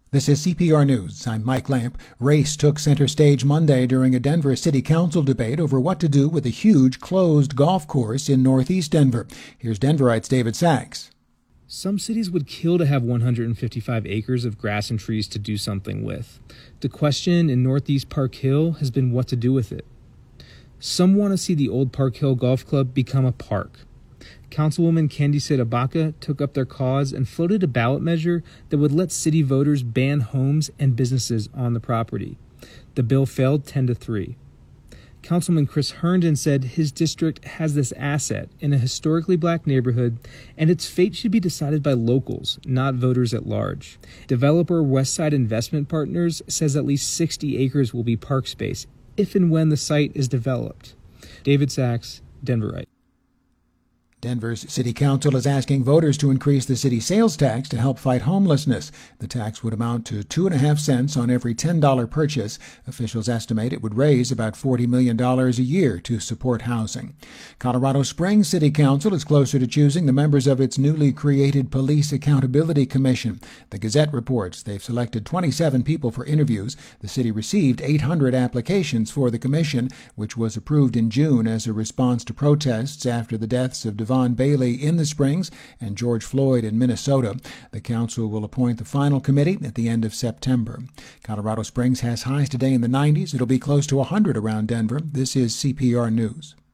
This is CPR News. I'm Mike Lamp. Race took center stage Monday during a Denver City Council debate over what to do with a huge closed golf course in northeast Denver. Here's Denverite's David Sachs. Some cities would kill to have 155 acres of grass and trees to do something with. The question in Northeast Park Hill has been what to do with it. Some want to see the old Park Hill Golf Club become a park. Councilwoman Candice Ibaka took up their cause and floated a ballot measure that would let city voters ban homes and businesses on the property. The bill failed 10-3. Councilman Chris Herndon said his district has this asset in a historically black neighborhood, and its fate should be decided by locals, not voters at large. Developer Westside Investment Partners says at least 60 acres will be park space if and when the site is developed. David Sachs, Denverite. Denver's City Council is asking voters to increase the city sales tax to help fight homelessness. The tax would amount to 2.5 cents on every $10 purchase. Officials estimate it would raise about $40 million a year to support housing. Colorado Springs City Council is closer to choosing the members of its newly created Police Accountability Commission. The Gazette reports they've selected 27 people for interviews. The city received 800 applications for the commission, which was approved in June as a response to protests after the deaths of Devon Bailey in the Springs and George Floyd in Minnesota. The council will appoint the final committee at the end of September. Colorado Springs has highs today in the 90s. It'll be close to 100 around Denver. This is CPR News.